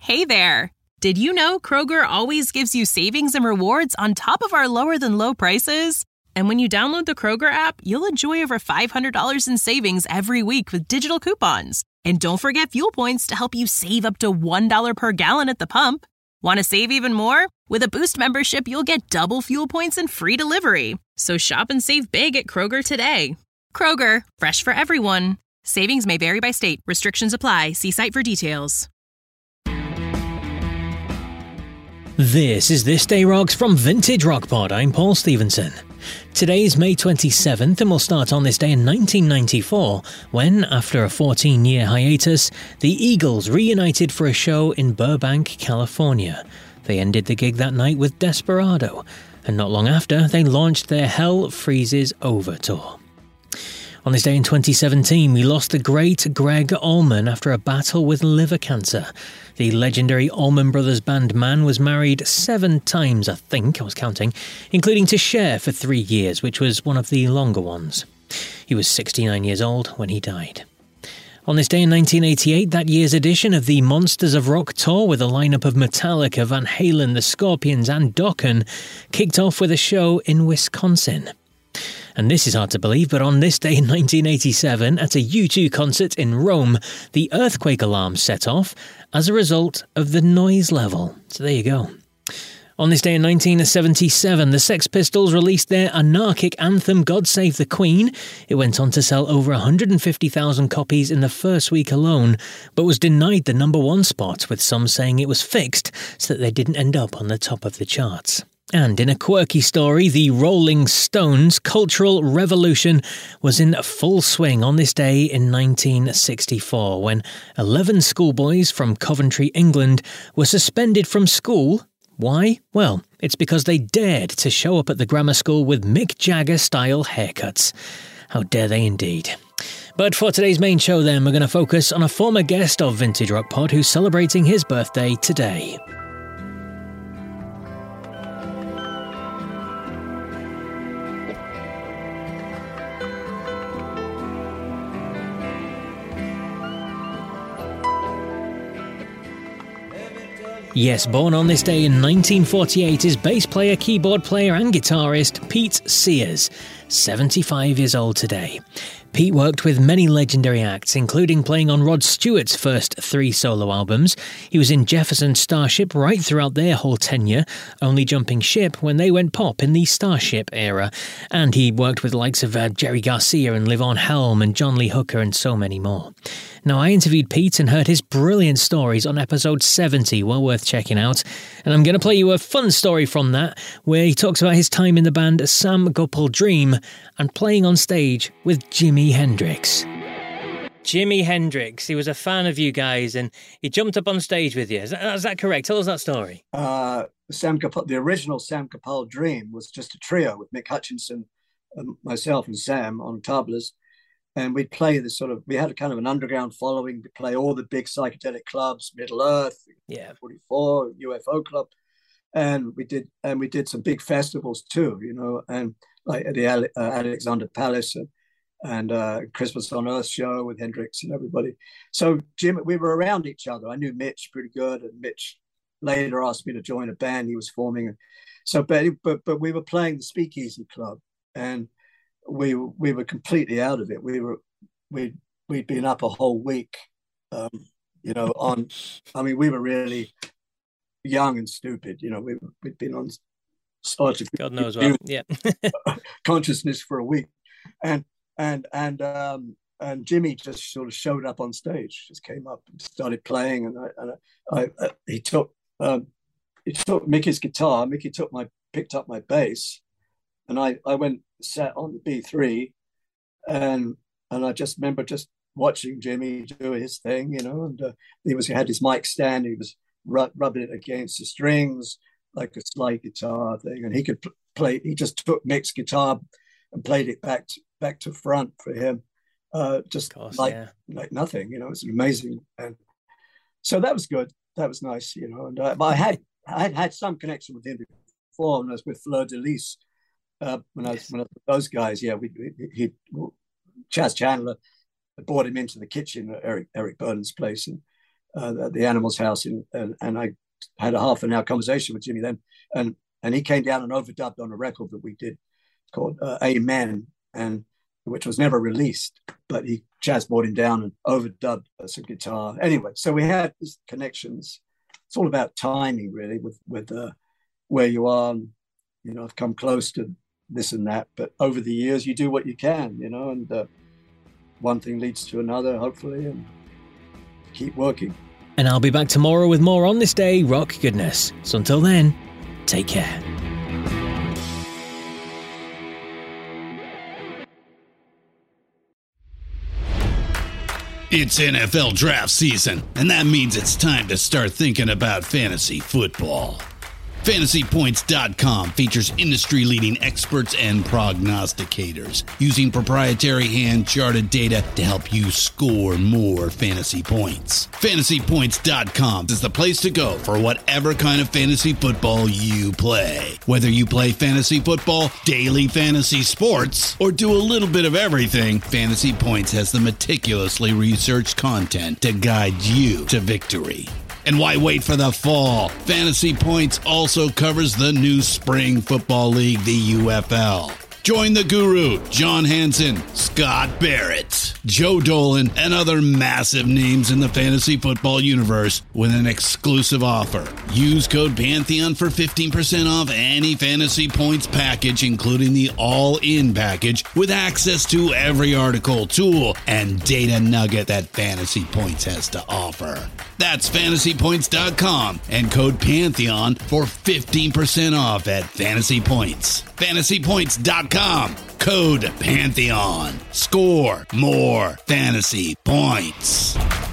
Hey there! Did you know Kroger always gives you savings and rewards on top of our lower-than-low prices? And when you download the Kroger app, you'll enjoy over $500 in savings every week with digital coupons. And don't forget fuel points to help you save up to $1 per gallon at the pump. Want to save even more? With a Boost membership, you'll get double fuel points and free delivery. So shop and save big at Kroger today. Kroger, fresh for everyone. Savings may vary by state. Restrictions apply. See site for details. This is This Day Rocks from Vintage Rock Pod. I'm Paul Stevenson. Today's May 27th, and we'll start on this day in 1994, when, after a 14-year hiatus, the Eagles reunited for a show in Burbank, California. They ended the gig that night with Desperado, and not long after, they launched their Hell Freezes Over tour. On this day in 2017, we lost the great Greg Allman after a battle with liver cancer. The legendary Allman Brothers Band man was married 7 times, I think, I was counting, including to Cher for 3 years, which was one of the longer ones. He was 69 years old when he died. On this day in 1988, that year's edition of the Monsters of Rock tour with a lineup of Metallica, Van Halen, The Scorpions and Dokken kicked off with a show in Wisconsin. And this is hard to believe, but on this day in 1987, at a U2 concert in Rome, the earthquake alarm set off as a result of the noise level. So there you go. On this day in 1977, the Sex Pistols released their anarchic anthem God Save the Queen. It went on to sell over 150,000 copies in the first week alone, but was denied the number 1 spot, with some saying it was fixed so that they didn't end up on the top of the charts. And in a quirky story, the Rolling Stones' cultural revolution was in full swing on this day in 1964, when 11 schoolboys from Coventry, England, were suspended from school. Why? Well, it's because they dared to show up at the grammar school with Mick Jagger-style haircuts. How dare they indeed. But for today's main show then, we're going to focus on a former guest of Vintage Rock Pod who's celebrating his birthday today. Yes, born on this day in 1948 is bass player, keyboard player and guitarist Pete Sears, 75 years old today. Pete worked with many legendary acts, including playing on Rod Stewart's first 3 solo albums. He was in Jefferson Starship right throughout their whole tenure, only jumping ship when they went pop in the Starship era. And he worked with the likes of Jerry Garcia and Livon Helm and John Lee Hooker and so many more. Now, I interviewed Pete and heard his brilliant stories on episode 70, well worth checking out. And I'm going to play you a fun story from that, where he talks about his time in the band Sam Gopal Dream and playing on stage with Jimi Hendrix. Jimi Hendrix, he was a fan of you guys and he jumped up on stage with you. Is that correct? Tell us that story. The original Sam Gopal Dream was just a trio with Mick Hutchinson, myself and Sam on tablas. And we'd play we had a kind of an underground following. We'd play all the big psychedelic clubs, Middle Earth, 44, UFO Club. And we did some big festivals too, and like at the Alexander Palace and Christmas on Earth show with Hendrix and everybody. So Jim, we were around each other. I knew Mitch pretty good, and Mitch later asked me to join a band he was forming. So, but we were playing the Speakeasy Club, and we were completely out of it. We'd been up a whole week, we were really young and stupid. We'd been on God knows what, yeah, consciousness for a week, and Jimmy just sort of showed up on stage, just came up and started playing, and he took Mickey's guitar. Mickey picked up my bass, and I went sat on the B3, and I just remember just watching Jimmy do his thing, and he had his mic stand. He was rubbing it against the strings like a slide guitar thing, and he could play. He just took Mick's guitar and played it back to front for him, like nothing. It's amazing, and so that was good. That was nice, And I had some connection with him before when I was with Fleur de Lis. When I was with those guys, Chaz Chandler brought him into the kitchen at Eric Burdon's place, at the Animals House, and I had a half an hour conversation with Jimmy then, and he came down and overdubbed on a record that we did called Amen, and which was never released, but Chaz brought him down and overdubbed some guitar. Anyway, so we had these connections. It's all about timing, really, with where you are. You know, I've come close to this and that, but over the years, you do what you can, you know, and one thing leads to another, hopefully, and keep working. And I'll be back tomorrow with more On This Day rock goodness. So until then, take care. It's NFL draft season, and that means it's time to start thinking about fantasy football. FantasyPoints.com features industry-leading experts and prognosticators using proprietary hand-charted data to help you score more fantasy points. FantasyPoints.com is the place to go for whatever kind of fantasy football you play. Whether you play fantasy football, daily fantasy sports, or do a little bit of everything, Fantasy Points has the meticulously researched content to guide you to victory. And why wait for the fall? Fantasy Points also covers the new spring football league, the UFL. Join the guru, John Hansen, Scott Barrett, Joe Dolan, and other massive names in the fantasy football universe with an exclusive offer. Use code Pantheon for 15% off any Fantasy Points package, including the all-in package, with access to every article, tool, and data nugget that Fantasy Points has to offer. That's FantasyPoints.com and code Pantheon for 15% off at Fantasy Points. FantasyPoints.com, code Pantheon. Score more fantasy points.